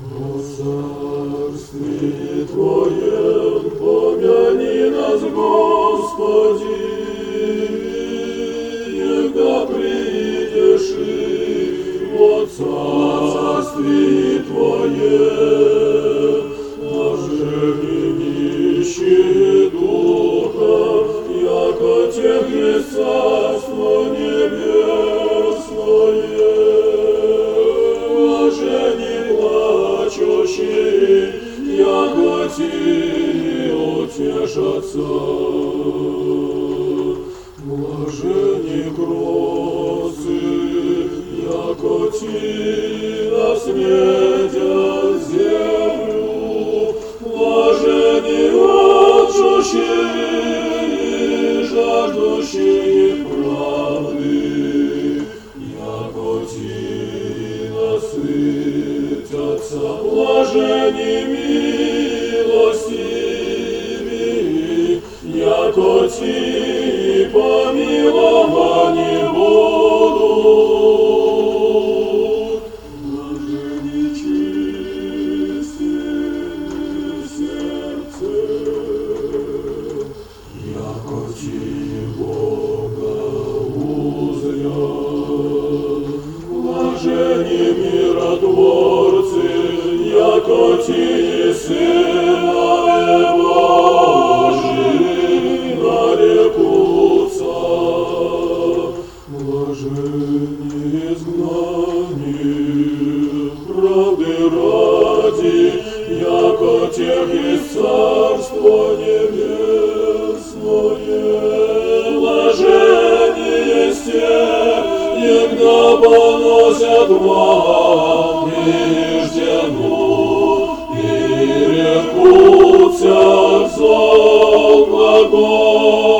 О царстве Твоем помяни нас, Господи, когда придешь во царстве Твоем, блаженни нищие духа, яко тех есть царство небесное. Блаженни плачущие, яко тихие утешатся. Блаженни кротцы, яко ти наследят землю. Блаженни алчущие, жаждущие правды, яко ти насытятся. Блаженни милостивые, яко ти помилованы будут. Блаженни чистые сердцем, яко ти Бога узрят. Блаженни миротворцы, яко ти сынове Божии нарекутся. Блаженни изгнанные, правды ради, яко тех есть царство небесное. Блаженни есть те, егда поносят вам иждену, и рекутся зол глагол.